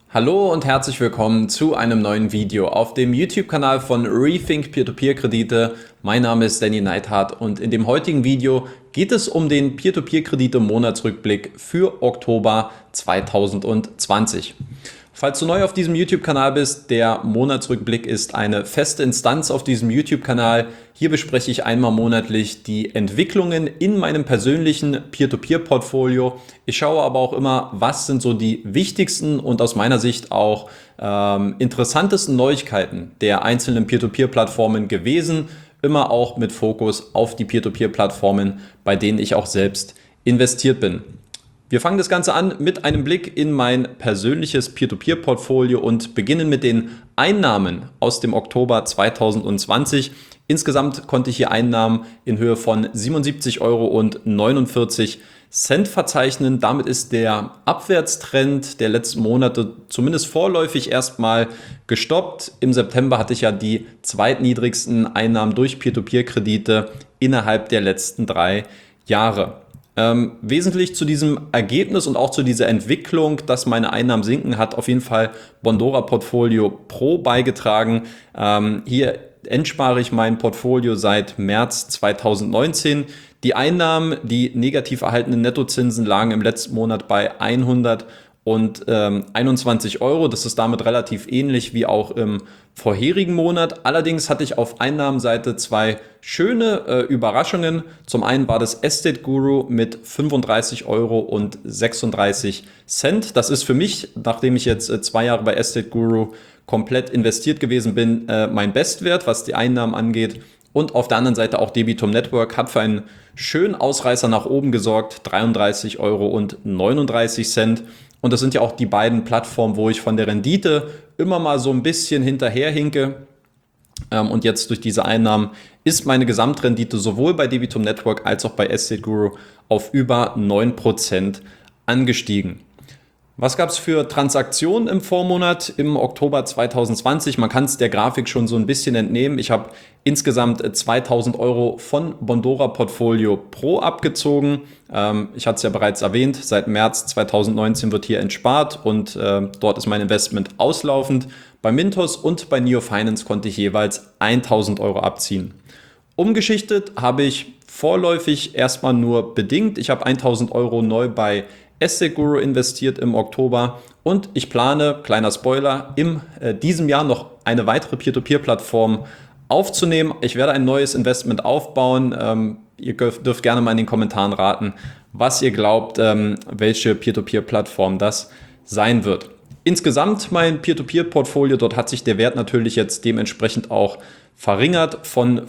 Hallo und herzlich willkommen zu einem neuen Video auf dem YouTube-Kanal von Rethink Peer-to-Peer-Kredite. Mein Name ist Danny Neithardt und in dem heutigen Video geht es um den Peer-to-Peer-Kredite-Monatsrückblick für Oktober 2020. Falls du neu auf diesem YouTube-Kanal bist, der Monatsrückblick ist eine feste Instanz auf diesem YouTube-Kanal. Hier bespreche ich einmal monatlich die Entwicklungen in meinem persönlichen Peer-to-Peer-Portfolio. Ich schaue aber auch immer, was sind so die wichtigsten und aus meiner Sicht auch interessantesten Neuigkeiten der einzelnen Peer-to-Peer-Plattformen gewesen. Immer auch mit Fokus auf die Peer-to-Peer-Plattformen, bei denen ich auch selbst investiert bin. Wir fangen das Ganze an mit einem Blick in mein persönliches Peer-to-Peer-Portfolio und beginnen mit den Einnahmen aus dem Oktober 2020. Insgesamt konnte ich hier Einnahmen in Höhe von 77,49 € verzeichnen. Damit ist der Abwärtstrend der letzten Monate zumindest vorläufig erstmal gestoppt. Im September hatte ich ja die zweitniedrigsten Einnahmen durch Peer-to-Peer-Kredite innerhalb der letzten 3 Jahre. Wesentlich zu diesem Ergebnis und auch zu dieser Entwicklung, dass meine Einnahmen sinken, hat auf jeden Fall Bondora Portfolio Pro beigetragen. Hier entspare ich mein Portfolio seit März 2019. Die Einnahmen, die negativ erhaltenen Nettozinsen lagen im letzten Monat bei 121 €. Das ist damit relativ ähnlich wie auch im vorherigen Monat. Allerdings hatte ich auf Einnahmenseite zwei schöne Überraschungen. Zum einen war das Estate Guru mit 35,36 €. Das ist für mich, nachdem ich jetzt 2 Jahre bei Estate Guru komplett investiert gewesen bin, mein Bestwert, was die Einnahmen angeht. Und auf der anderen Seite auch Debitum Network hat für einen schönen Ausreißer nach oben gesorgt, 33,39 €. Und das sind ja auch die beiden Plattformen, wo ich von der Rendite immer mal so ein bisschen hinterherhinke. Und jetzt durch diese Einnahmen ist meine Gesamtrendite sowohl bei Debitum Network als auch bei Estate Guru auf über 9% angestiegen. Was gab es für Transaktionen im Vormonat im Oktober 2020? Man kann es der Grafik schon so ein bisschen entnehmen. Ich habe insgesamt 2.000 € von Bondora Portfolio Pro abgezogen. Ich hatte es ja bereits erwähnt, seit März 2019 wird hier entspart und dort ist mein Investment auslaufend. Bei Mintos und bei Neo Finance konnte ich jeweils 1.000 € abziehen. Umgeschichtet habe ich vorläufig erstmal nur bedingt. Ich habe 1.000 € neu bei Estate Guru investiert im Oktober und ich plane, kleiner Spoiler, in diesem Jahr noch eine weitere Peer-to-Peer-Plattform aufzunehmen. Ich werde ein neues Investment aufbauen. Ihr dürft gerne mal in den Kommentaren raten, was ihr glaubt, welche Peer-to-Peer-Plattform das sein wird. Insgesamt mein Peer-to-Peer-Portfolio, dort hat sich der Wert natürlich jetzt dementsprechend auch verringert von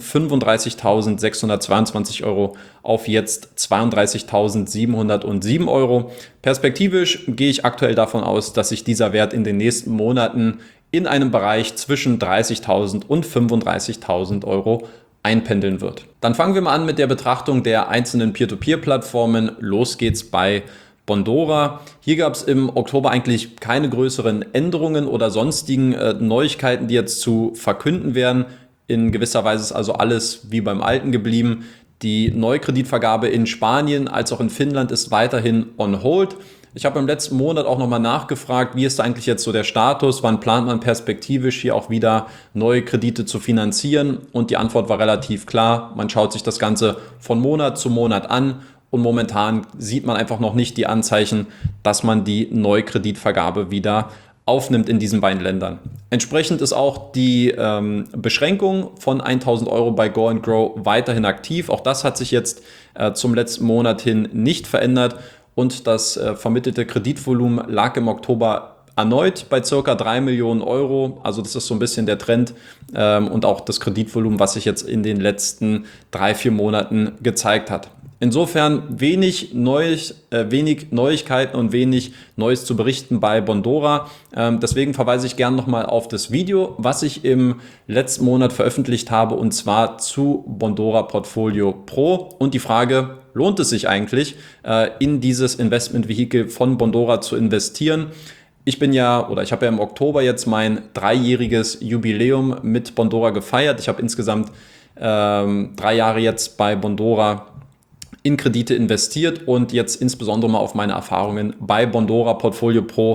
35.622 € auf jetzt 32.707 €. Perspektivisch gehe ich aktuell davon aus, dass sich dieser Wert in den nächsten Monaten in einem Bereich zwischen 30.000 und 35.000 € einpendeln wird. Dann fangen wir mal an mit der Betrachtung der einzelnen Peer-to-Peer-Plattformen. Los geht's bei Bondora. Hier gab es im Oktober eigentlich keine größeren Änderungen oder sonstigen Neuigkeiten, die jetzt zu verkünden wären. In gewisser Weise ist also alles wie beim Alten geblieben. Die Neukreditvergabe in Spanien als auch in Finnland ist weiterhin on hold. Ich habe im letzten Monat auch nochmal nachgefragt, wie ist eigentlich jetzt so der Status, wann plant man perspektivisch hier auch wieder neue Kredite zu finanzieren? Und die Antwort war relativ klar, man schaut sich das Ganze von Monat zu Monat an und momentan sieht man einfach noch nicht die Anzeichen, dass man die Neukreditvergabe wieder aufnimmt in diesen beiden Ländern. Entsprechend ist auch die Beschränkung von 1.000 € bei Go & Grow weiterhin aktiv. Auch das hat sich jetzt zum letzten Monat hin nicht verändert und das vermittelte Kreditvolumen lag im Oktober erneut bei ca. 3 Millionen €. Also das ist so ein bisschen der Trend und auch das Kreditvolumen, was sich jetzt in den letzten 3-4 Monaten gezeigt hat. Insofern wenig Neuigkeiten und wenig Neues zu berichten bei Bondora. Deswegen verweise ich gerne nochmal auf das Video, was ich im letzten Monat veröffentlicht habe, und zwar zu Bondora Portfolio Pro und die Frage, lohnt es sich eigentlich, in dieses Investmentvehikel von Bondora zu investieren? Ich habe ja im Oktober jetzt mein 3-jähriges Jubiläum mit Bondora gefeiert. Ich habe insgesamt 3 Jahre jetzt bei Bondora in Kredite investiert und jetzt insbesondere mal auf meine Erfahrungen bei Bondora Portfolio Pro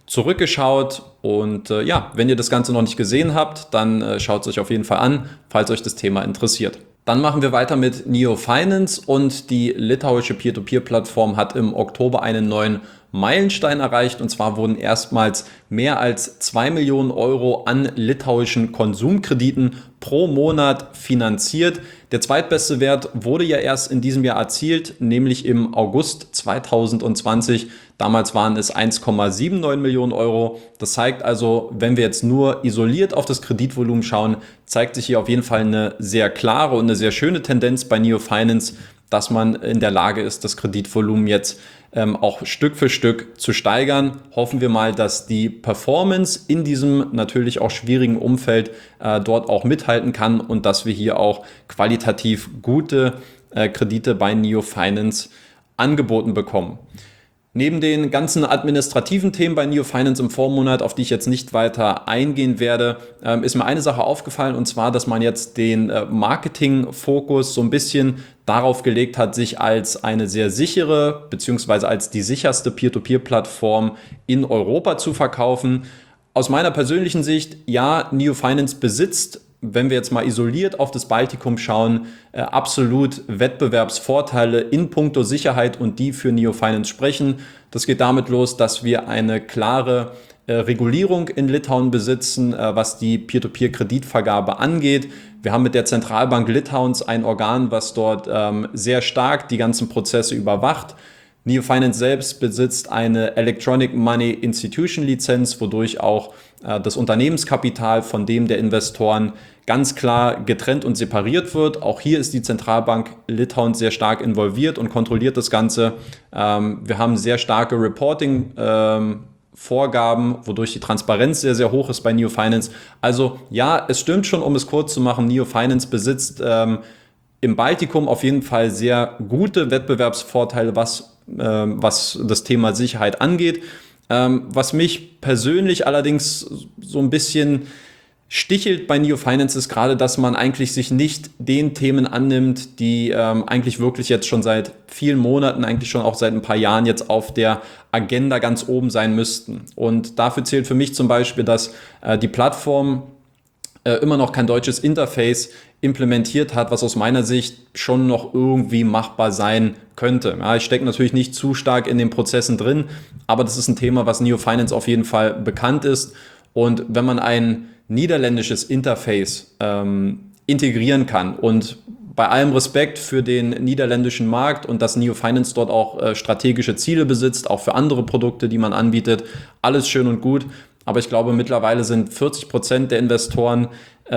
zurückgeschaut. Und ja, wenn ihr das Ganze noch nicht gesehen habt, dann schaut es euch auf jeden Fall an, falls euch das Thema interessiert. Dann machen wir weiter mit Neo Finance und die litauische Peer-to-Peer-Plattform hat im Oktober einen neuen Meilenstein erreicht, und zwar wurden erstmals mehr als 2 Millionen Euro an litauischen Konsumkrediten pro Monat finanziert. Der zweitbeste Wert wurde ja erst in diesem Jahr erzielt, nämlich im August 2020. Damals waren es 1,79 Millionen Euro. Das zeigt also, wenn wir jetzt nur isoliert auf das Kreditvolumen schauen, zeigt sich hier auf jeden Fall eine sehr klare und eine sehr schöne Tendenz bei Neo Finance, dass man in der Lage ist, das Kreditvolumen jetzt auch Stück für Stück zu steigern. Hoffen wir mal, dass die Performance in diesem natürlich auch schwierigen Umfeld dort auch mithalten kann und dass wir hier auch qualitativ gute Kredite bei Neo Finance angeboten bekommen. Neben den ganzen administrativen Themen bei Neo Finance im Vormonat, auf die ich jetzt nicht weiter eingehen werde, ist mir eine Sache aufgefallen, und zwar, dass man jetzt den Marketing-Fokus so ein bisschen darauf gelegt hat, sich als eine sehr sichere bzw. als die sicherste Peer-to-Peer-Plattform in Europa zu verkaufen. Aus meiner persönlichen Sicht, ja, Neo Finance besitzt, wenn wir jetzt mal isoliert auf das Baltikum schauen, absolut Wettbewerbsvorteile in puncto Sicherheit und die für Neo Finance sprechen. Das geht damit los, dass wir eine klare Regulierung in Litauen besitzen, was die Peer-to-Peer-Kreditvergabe angeht. Wir haben mit der Zentralbank Litauens ein Organ, was dort sehr stark die ganzen Prozesse überwacht. Neo Finance selbst besitzt eine Electronic Money Institution Lizenz, wodurch auch das Unternehmenskapital von dem der Investoren ganz klar getrennt und separiert wird. Auch hier ist die Zentralbank Litauens sehr stark involviert und kontrolliert das Ganze. Wir haben sehr starke Reporting-Vorgaben, wodurch die Transparenz sehr, sehr hoch ist bei Neo Finance. Also ja, es stimmt schon, um es kurz zu machen, Neo Finance besitzt im Baltikum auf jeden Fall sehr gute Wettbewerbsvorteile, was das Thema Sicherheit angeht. Was mich persönlich allerdings so ein bisschen stichelt bei Neo Finance ist gerade, dass man eigentlich sich nicht den Themen annimmt, die eigentlich wirklich jetzt schon seit vielen Monaten, eigentlich schon auch seit ein paar Jahren jetzt auf der Agenda ganz oben sein müssten. Und dafür zählt für mich zum Beispiel, dass die Plattform immer noch kein deutsches Interface implementiert hat, was aus meiner Sicht schon noch irgendwie machbar sein könnte. Ja, ich stecke natürlich nicht zu stark in den Prozessen drin, aber das ist ein Thema, was Neo Finance auf jeden Fall bekannt ist. Und wenn man ein niederländisches Interface integrieren kann und bei allem Respekt für den niederländischen Markt und dass Neo Finance dort auch strategische Ziele besitzt, auch für andere Produkte, die man anbietet, alles schön und gut. Aber ich glaube, mittlerweile sind 40% der Investoren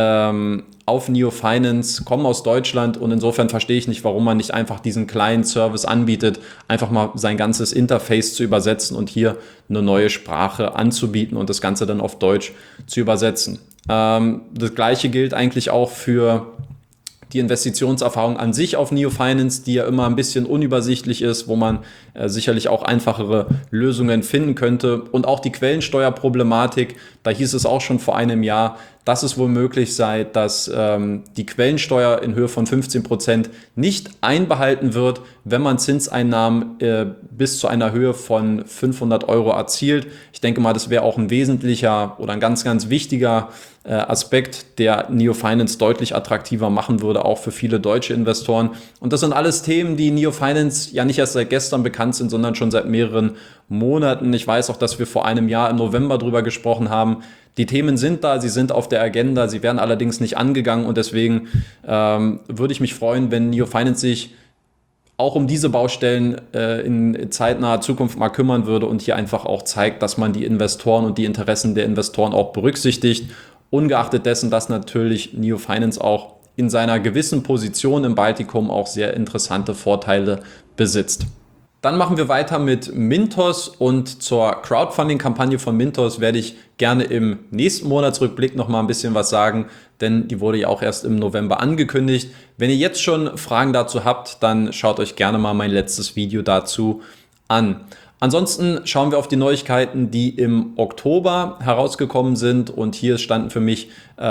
auf Neo Finance, kommen aus Deutschland, und insofern verstehe ich nicht, warum man nicht einfach diesen kleinen Service anbietet, einfach mal sein ganzes Interface zu übersetzen und hier eine neue Sprache anzubieten und das Ganze dann auf Deutsch zu übersetzen. Das Gleiche gilt eigentlich auch für die Investitionserfahrung an sich auf Neo Finance, die ja immer ein bisschen unübersichtlich ist, wo man sicherlich auch einfachere Lösungen finden könnte. Und auch die Quellensteuerproblematik, da hieß es auch schon vor einem Jahr, dass es wohl möglich sei, dass die Quellensteuer in Höhe von 15% nicht einbehalten wird, wenn man Zinseinnahmen bis zu einer Höhe von 500 Euro erzielt. Ich denke mal, das wäre auch ein wesentlicher oder ein ganz, ganz wichtiger Aspekt, der Neo Finance deutlich attraktiver machen würde, auch für viele deutsche Investoren. Und das sind alles Themen, die Neo Finance ja nicht erst seit gestern bekannt sind, sondern schon seit mehreren Monaten. Ich weiß auch, dass wir vor einem Jahr im November drüber gesprochen haben. Die Themen sind da, sie sind auf der Agenda, sie werden allerdings nicht angegangen, und deswegen würde ich mich freuen, wenn Neo Finance sich auch um diese Baustellen in zeitnaher Zukunft mal kümmern würde und hier einfach auch zeigt, dass man die Investoren und die Interessen der Investoren auch berücksichtigt, ungeachtet dessen, dass natürlich Neo Finance auch in seiner gewissen Position im Baltikum auch sehr interessante Vorteile besitzt. Dann machen wir weiter mit Mintos, und zur Crowdfunding-Kampagne von Mintos werde ich gerne im nächsten Monatsrückblick noch mal ein bisschen was sagen, denn die wurde ja auch erst im November angekündigt. Wenn ihr jetzt schon Fragen dazu habt, dann schaut euch gerne mal mein letztes Video dazu an. Ansonsten schauen wir auf die Neuigkeiten, die im Oktober herausgekommen sind, und hier standen für mich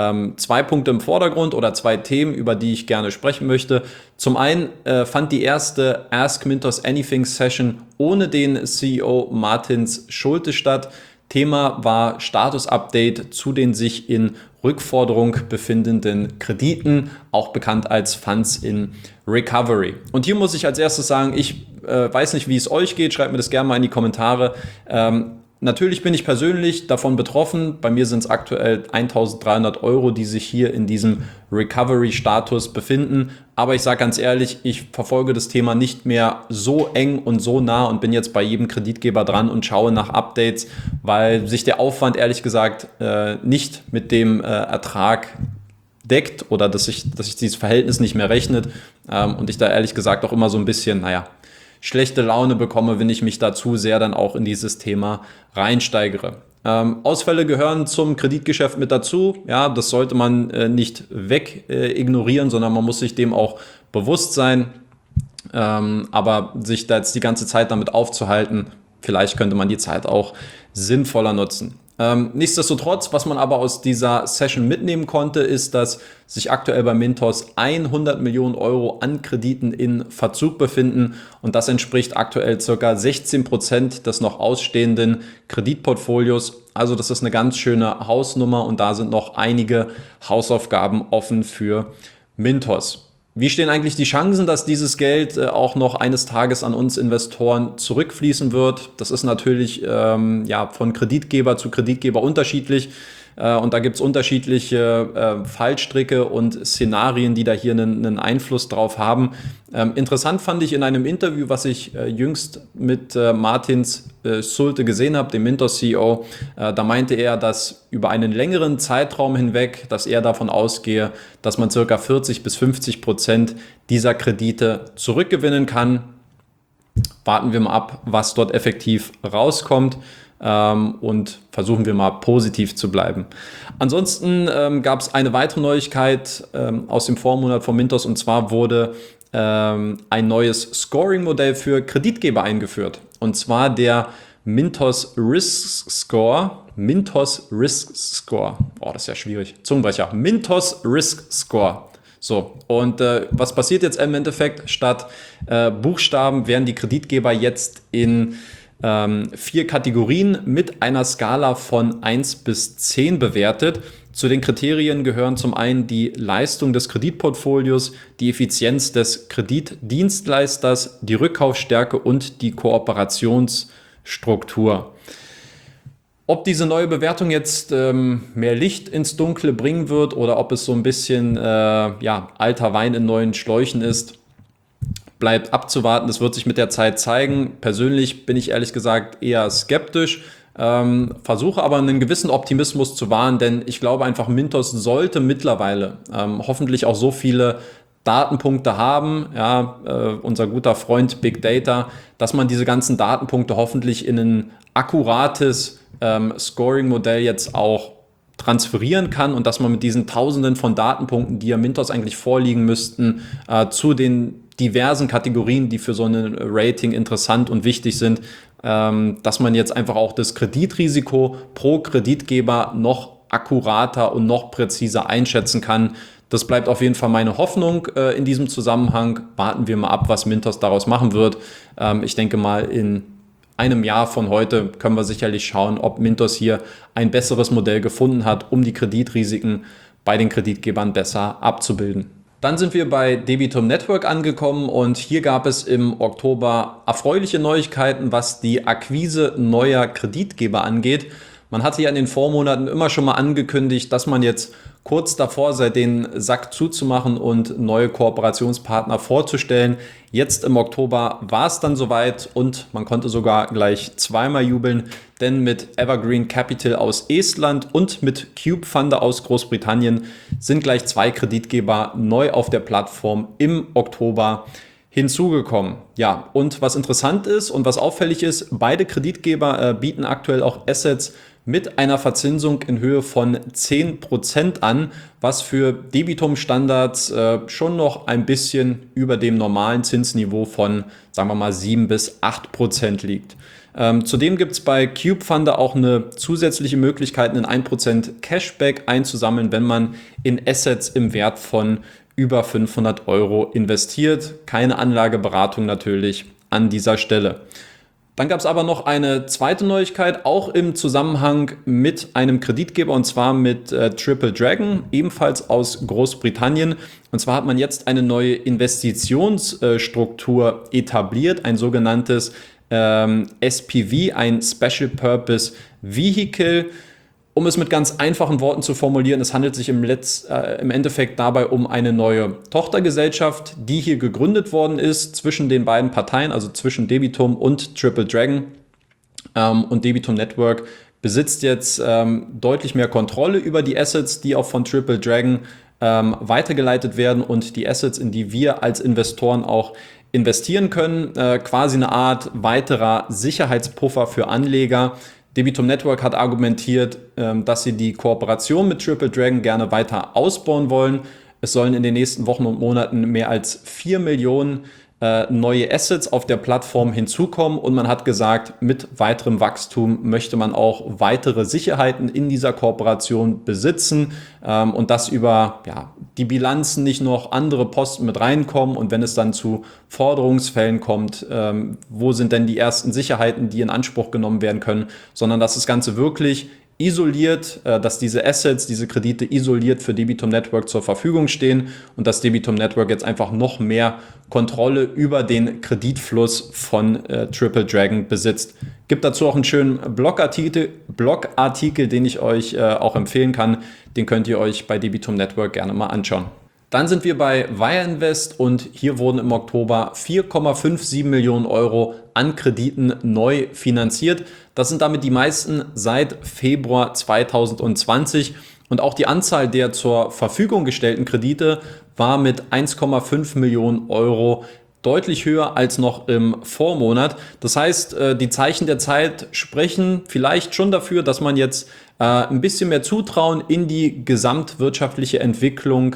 2 Punkte im Vordergrund oder 2 Themen, über die ich gerne sprechen möchte. Zum einen fand die erste Ask Mintos Anything Session ohne den CEO Martins Schulte statt. Thema war Status-Update zu den sich in Rückforderung befindenden Krediten, auch bekannt als Funds in Recovery. Und hier muss ich als erstes sagen, ich weiß nicht, wie es euch geht, schreibt mir das gerne mal in die Kommentare. Natürlich bin ich persönlich davon betroffen. Bei mir sind es aktuell 1.300 Euro, die sich hier in diesem Recovery-Status befinden. Aber ich sage ganz ehrlich, ich verfolge das Thema nicht mehr so eng und so nah und bin jetzt bei jedem Kreditgeber dran und schaue nach Updates, weil sich der Aufwand ehrlich gesagt nicht mit dem Ertrag deckt oder dass sich dieses Verhältnis nicht mehr rechnet und ich da ehrlich gesagt auch immer so ein bisschen, schlechte Laune bekomme, wenn ich mich da zu sehr dann auch in dieses Thema reinsteigere. Ausfälle gehören zum Kreditgeschäft mit dazu. Ja, das sollte man nicht ignorieren, sondern man muss sich dem auch bewusst sein. Aber sich da jetzt die ganze Zeit damit aufzuhalten, vielleicht könnte man die Zeit auch sinnvoller nutzen. Nichtsdestotrotz, was man aber aus dieser Session mitnehmen konnte, ist, dass sich aktuell bei Mintos 100 Millionen Euro an Krediten in Verzug befinden und das entspricht aktuell ca. 16% des noch ausstehenden Kreditportfolios. Also das ist eine ganz schöne Hausnummer und da sind noch einige Hausaufgaben offen für Mintos. Wie stehen eigentlich die Chancen, dass dieses Geld auch noch eines Tages an uns Investoren zurückfließen wird? Das ist natürlich von Kreditgeber zu Kreditgeber unterschiedlich. Und da gibt es unterschiedliche Fallstricke und Szenarien, die da hier einen Einfluss drauf haben. Interessant fand ich in einem Interview, was ich jüngst mit Martins Sulte gesehen habe, dem Mintos-CEO, da meinte er, dass über einen längeren Zeitraum hinweg, dass er davon ausgehe, dass man ca. 40-50% dieser Kredite zurückgewinnen kann. Warten wir mal ab, was dort effektiv rauskommt. Und versuchen wir mal positiv zu bleiben. Ansonsten gab es eine weitere Neuigkeit aus dem Vormonat von Mintos und zwar wurde ein neues Scoring-Modell für Kreditgeber eingeführt und zwar der Mintos Risk Score. Mintos Risk Score. Oh, das ist ja schwierig. Zungenbrecher. Mintos Risk Score. So, und was passiert jetzt im Endeffekt? Statt Buchstaben werden die Kreditgeber jetzt in 4 Kategorien mit einer Skala von 1 bis 10 bewertet. Zu den Kriterien gehören zum einen die Leistung des Kreditportfolios, die Effizienz des Kreditdienstleisters, die Rückkaufsstärke und die Kooperationsstruktur. Ob diese neue Bewertung jetzt mehr Licht ins Dunkle bringen wird oder ob es so ein bisschen alter Wein in neuen Schläuchen ist, bleibt abzuwarten, das wird sich mit der Zeit zeigen. Persönlich bin ich ehrlich gesagt eher skeptisch, versuche aber einen gewissen Optimismus zu wahren, denn ich glaube einfach, Mintos sollte mittlerweile hoffentlich auch so viele Datenpunkte haben, unser guter Freund Big Data, dass man diese ganzen Datenpunkte hoffentlich in ein akkurates Scoring-Modell jetzt auch transferieren kann und dass man mit diesen Tausenden von Datenpunkten, die ja Mintos eigentlich vorliegen müssten, zu den diversen Kategorien, die für so ein Rating interessant und wichtig sind, dass man jetzt einfach auch das Kreditrisiko pro Kreditgeber noch akkurater und noch präziser einschätzen kann. Das bleibt auf jeden Fall meine Hoffnung in diesem Zusammenhang. Warten wir mal ab, was Mintos daraus machen wird. Ich denke mal, in einem Jahr von heute können wir sicherlich schauen, ob Mintos hier ein besseres Modell gefunden hat, um die Kreditrisiken bei den Kreditgebern besser abzubilden. Dann sind wir bei Debitum Network angekommen und hier gab es im Oktober erfreuliche Neuigkeiten, was die Akquise neuer Kreditgeber angeht. Man hatte ja in den Vormonaten immer schon mal angekündigt, dass man jetzt kurz davor sei, den Sack zuzumachen und neue Kooperationspartner vorzustellen. Jetzt im Oktober war es dann soweit und man konnte sogar gleich zweimal jubeln, denn mit Evergreen Capital aus Estland und mit CubeFunder aus Großbritannien sind gleich 2 Kreditgeber neu auf der Plattform im Oktober hinzugekommen. Ja, und was interessant ist und was auffällig ist, beide Kreditgeber bieten aktuell auch Assets mit einer Verzinsung in Höhe von 10% an, was für Debitum-Standards schon noch ein bisschen über dem normalen Zinsniveau von, sagen wir mal, 7-8% liegt. Zudem gibt es bei CubeFunder auch eine zusätzliche Möglichkeit, einen 1% Cashback einzusammeln, wenn man in Assets im Wert von über 500 € investiert. Keine Anlageberatung natürlich an dieser Stelle. Dann gab es aber noch eine zweite Neuigkeit, auch im Zusammenhang mit einem Kreditgeber, und zwar mit Triple Dragon, ebenfalls aus Großbritannien. Und zwar hat man jetzt eine neue Investitionsstruktur etabliert, ein sogenanntes SPV, ein Special Purpose Vehicle. Um es mit ganz einfachen Worten zu formulieren, es handelt sich im Endeffekt dabei um eine neue Tochtergesellschaft, die hier gegründet worden ist zwischen den beiden Parteien, also zwischen Debitum und Triple Dragon. Und Debitum Network besitzt jetzt deutlich mehr Kontrolle über die Assets, die auch von Triple Dragon weitergeleitet werden und die Assets, in die wir als Investoren auch investieren können. Quasi eine Art weiterer Sicherheitspuffer für Anleger. Debitum Network hat argumentiert, dass sie die Kooperation mit Triple Dragon gerne weiter ausbauen wollen. Es sollen in den nächsten Wochen und Monaten mehr als 4 Millionen neue Assets auf der Plattform hinzukommen und man hat gesagt, mit weiterem Wachstum möchte man auch weitere Sicherheiten in dieser Kooperation besitzen und dass über die Bilanzen nicht noch andere Posten mit reinkommen und wenn es dann zu Forderungsfällen kommt, wo sind denn die ersten Sicherheiten, die in Anspruch genommen werden können, sondern dass das Ganze wirklich isoliert, dass diese Assets, diese Kredite isoliert für Debitum Network zur Verfügung stehen und dass Debitum Network jetzt einfach noch mehr Kontrolle über den Kreditfluss von Triple Dragon besitzt. Gibt dazu auch einen schönen Blogartikel, den ich euch auch empfehlen kann. Den könnt ihr euch bei Debitum Network gerne mal anschauen. Dann sind wir bei Wire Invest und hier wurden im Oktober 4,57 Millionen Euro an Krediten neu finanziert. Das sind damit die meisten seit Februar 2020 und auch die Anzahl der zur Verfügung gestellten Kredite war mit 1,5 Millionen Euro deutlich höher als noch im Vormonat. Das heißt, die Zeichen der Zeit sprechen vielleicht schon dafür, dass man jetzt ein bisschen mehr Zutrauen in die gesamtwirtschaftliche Entwicklung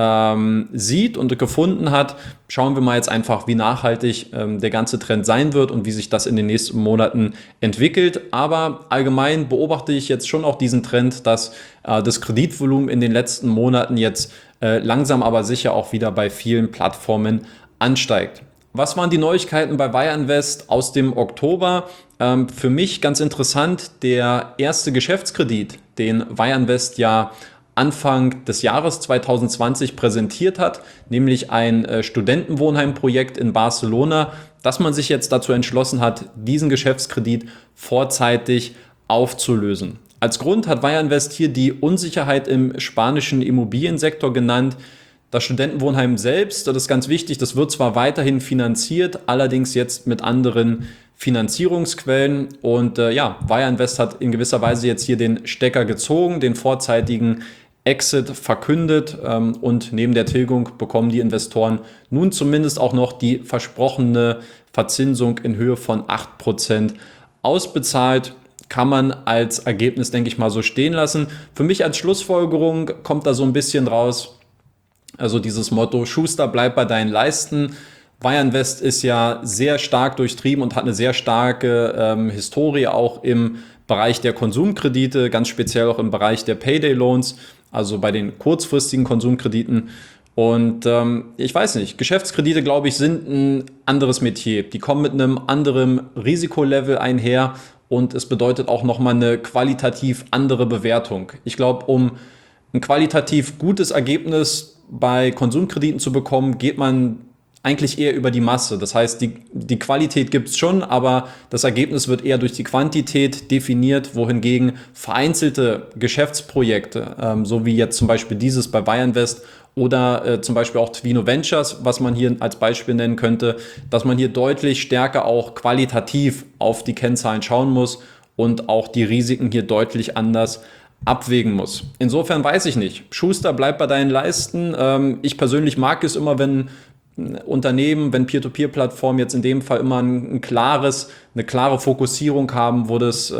sieht und gefunden hat. Schauen wir mal jetzt einfach, wie nachhaltig der ganze Trend sein wird und wie sich das in den nächsten Monaten entwickelt. Aber allgemein beobachte ich jetzt schon auch diesen Trend, dass das Kreditvolumen in den letzten Monaten jetzt langsam aber sicher auch wieder bei vielen Plattformen ansteigt. Was waren die Neuigkeiten bei Wire Invest aus dem Oktober? Für mich ganz interessant, der erste Geschäftskredit, den Wire Invest ja Anfang des Jahres 2020 präsentiert hat, nämlich ein Studentenwohnheimprojekt in Barcelona, dass man sich jetzt dazu entschlossen hat, diesen Geschäftskredit vorzeitig aufzulösen. Als Grund hat Wire Invest hier die Unsicherheit im spanischen Immobiliensektor genannt. Das Studentenwohnheim selbst, das ist ganz wichtig, das wird zwar weiterhin finanziert, allerdings jetzt mit anderen Finanzierungsquellen und Wire Invest hat in gewisser Weise jetzt hier den Stecker gezogen, den vorzeitigen Exit verkündet und neben der Tilgung bekommen die Investoren nun zumindest auch noch die versprochene Verzinsung in Höhe von 8% ausbezahlt. Kann man als Ergebnis, denke ich mal, so stehen lassen. Für mich als Schlussfolgerung kommt da so ein bisschen raus, also dieses Motto, Schuster, bleib bei deinen Leisten. Wire Invest ist ja sehr stark durchtrieben und hat eine sehr starke Historie auch im Bereich der Konsumkredite, ganz speziell auch im Bereich der Payday Loans, also bei den kurzfristigen Konsumkrediten. Und ich weiß nicht, Geschäftskredite, glaube ich, sind ein anderes Metier. Die kommen mit einem anderen Risikolevel einher und es bedeutet auch nochmal eine qualitativ andere Bewertung. Ich glaube, um ein qualitativ gutes Ergebnis bei Konsumkrediten zu bekommen, geht man eigentlich eher über die Masse. Das heißt, die Qualität gibt es schon, aber das Ergebnis wird eher durch die Quantität definiert, wohingegen vereinzelte Geschäftsprojekte, so wie jetzt zum Beispiel dieses bei Wire Invest oder zum Beispiel auch Twino Ventures, was man hier als Beispiel nennen könnte, dass man hier deutlich stärker auch qualitativ auf die Kennzahlen schauen muss und auch die Risiken hier deutlich anders abwägen muss. Insofern weiß ich nicht. Schuster, bleib bei deinen Leisten. Ich persönlich mag es immer, wenn Unternehmen, wenn Peer-to-Peer-Plattformen jetzt in dem Fall immer eine klare Fokussierung haben, wo das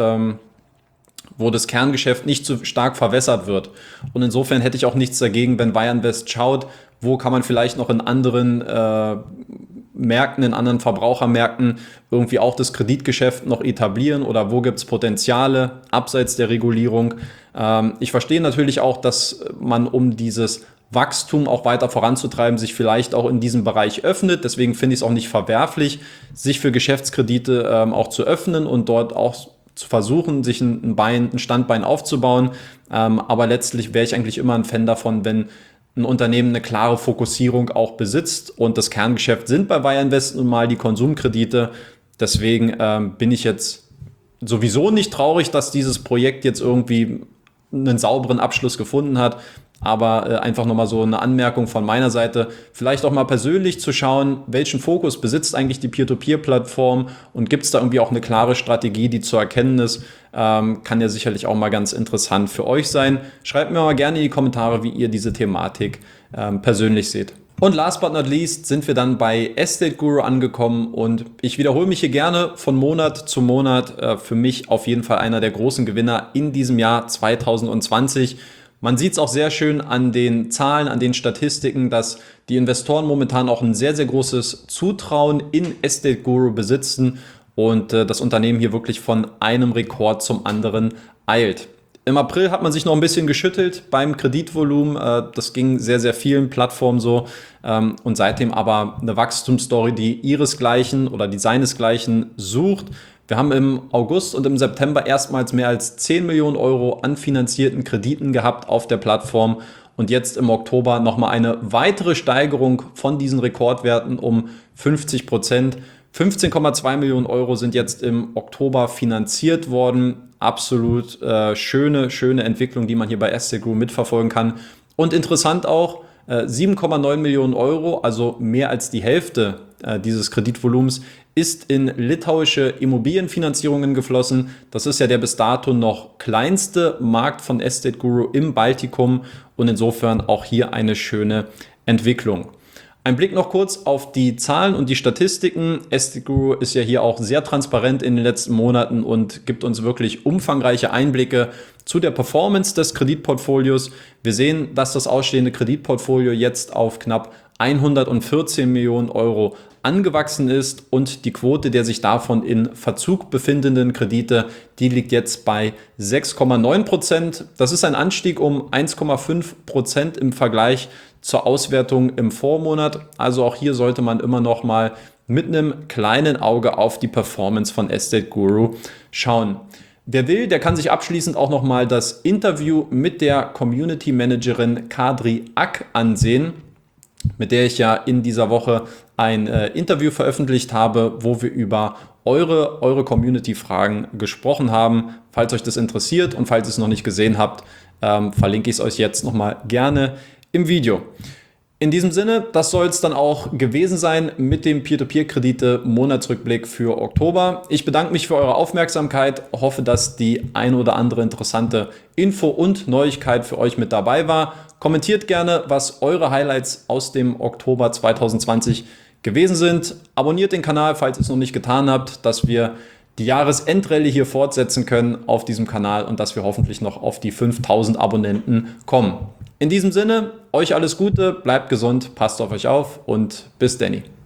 Kerngeschäft nicht zu stark verwässert wird. Und insofern hätte ich auch nichts dagegen, wenn Wire Invest schaut, wo kann man vielleicht noch in anderen Märkten, in anderen Verbrauchermärkten irgendwie auch das Kreditgeschäft noch etablieren oder wo gibt es Potenziale abseits der Regulierung. Ich verstehe natürlich auch, dass man um dieses Wachstum auch weiter voranzutreiben, sich vielleicht auch in diesem Bereich öffnet. Deswegen finde ich es auch nicht verwerflich, sich für Geschäftskredite auch zu öffnen und dort auch zu versuchen, sich ein Standbein aufzubauen. Aber letztlich wäre ich eigentlich immer ein Fan davon, wenn ein Unternehmen eine klare Fokussierung auch besitzt. Und das Kerngeschäft sind bei Wire Invest nun mal die Konsumkredite. Deswegen bin ich jetzt sowieso nicht traurig, dass dieses Projekt jetzt irgendwie einen sauberen Abschluss gefunden hat. Aber einfach nochmal so eine Anmerkung von meiner Seite, vielleicht auch mal persönlich zu schauen, welchen Fokus besitzt eigentlich die Peer-to-Peer-Plattform und gibt es da irgendwie auch eine klare Strategie, die zu erkennen ist, kann ja sicherlich auch mal ganz interessant für euch sein. Schreibt mir mal gerne in die Kommentare, wie ihr diese Thematik persönlich seht. Und last but not least sind wir dann bei Estate Guru angekommen und ich wiederhole mich hier gerne von Monat zu Monat. Für mich auf jeden Fall einer der großen Gewinner in diesem Jahr 2020. Man sieht es auch sehr schön an den Zahlen, an den Statistiken, dass die Investoren momentan auch ein sehr, sehr großes Zutrauen in Estate Guru besitzen und das Unternehmen hier wirklich von einem Rekord zum anderen eilt. Im April hat man sich noch ein bisschen geschüttelt beim Kreditvolumen. Das ging sehr, sehr vielen Plattformen so. Und seitdem aber eine Wachstumsstory, die ihresgleichen oder die seinesgleichen sucht. Wir haben im August und im September erstmals mehr als 10 Millionen Euro an finanzierten Krediten gehabt auf der Plattform. Und jetzt im Oktober nochmal eine weitere Steigerung von diesen Rekordwerten um 50%. 15,2 Millionen Euro sind jetzt im Oktober finanziert worden. Absolut schöne Entwicklung, die man hier bei Estate Guru mitverfolgen kann. Und interessant auch, 7,9 Millionen Euro, also mehr als die Hälfte dieses Kreditvolumens, ist in litauische Immobilienfinanzierungen geflossen. Das ist ja der bis dato noch kleinste Markt von Estate Guru im Baltikum und insofern auch hier eine schöne Entwicklung. Ein Blick noch kurz auf die Zahlen und die Statistiken. Estate Guru ist ja hier auch sehr transparent in den letzten Monaten und gibt uns wirklich umfangreiche Einblicke zu der Performance des Kreditportfolios. Wir sehen, dass das ausstehende Kreditportfolio jetzt auf knapp 114 Millionen Euro angewachsen ist und die Quote der sich davon in Verzug befindenden Kredite, die liegt jetzt bei 6,9%. Das ist ein Anstieg um 1,5% im Vergleich zur Auswertung im Vormonat. Also auch hier sollte man immer noch mal mit einem kleinen Auge auf die Performance von Estate Guru schauen. Wer will, der kann sich abschließend auch noch mal das Interview mit der Community Managerin Kadri Ak ansehen, mit der ich ja in dieser Woche ein Interview veröffentlicht habe, wo wir über eure Community-Fragen gesprochen haben. Falls euch das interessiert und falls ihr es noch nicht gesehen habt, verlinke ich es euch jetzt nochmal gerne im Video. In diesem Sinne, das soll es dann auch gewesen sein mit dem Peer-to-Peer-Kredite-Monatsrückblick für Oktober. Ich bedanke mich für eure Aufmerksamkeit, hoffe, dass die ein oder andere interessante Info und Neuigkeit für euch mit dabei war. Kommentiert gerne, was eure Highlights aus dem Oktober 2020 gewesen sind. Abonniert den Kanal, falls ihr es noch nicht getan habt, dass wir die Jahresendrallye hier fortsetzen können auf diesem Kanal und dass wir hoffentlich noch auf die 5000 Abonnenten kommen. In diesem Sinne, euch alles Gute, bleibt gesund, passt auf euch auf und bis Danny.